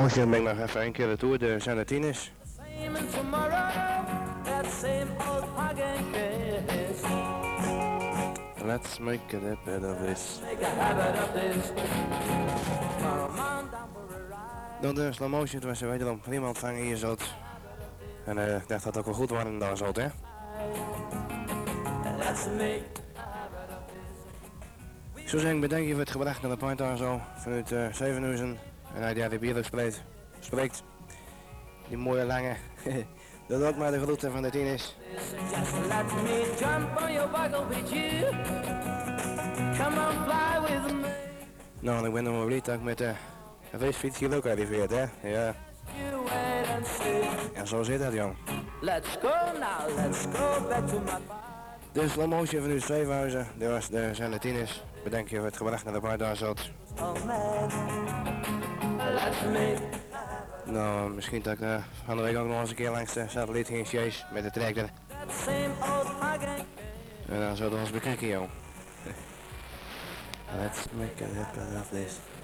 Motion ben ik nog even een keer de tour de Zanatines. Let's make a habit of this. Door de slow motion was er wederom prima ontvangen hier zo. En ik dacht dat het ook wel goed worden daar zo, hè. Zo zeg ik bedank je voor het gebracht naar de point daar zo vanuit 7 uur en hij die bier spreekt. Die mooie lange. Dat ook maar de groeten van de tieners. Nou, ik ben nog wel blij dat ik met de racefiets hier ook arriveerd, hè? Ja. En zo zit dat, jong. De slow motion van uw Zweefhuizen, dat was de Zanatines. Bedankt je voor het gebracht naar de bar daar zo. Nou, misschien dat ik van de week ook nog eens een keer langs de satelliet ging chase met de tractor. En dan zullen we ons bekijken, joh. Let's make a habit of this.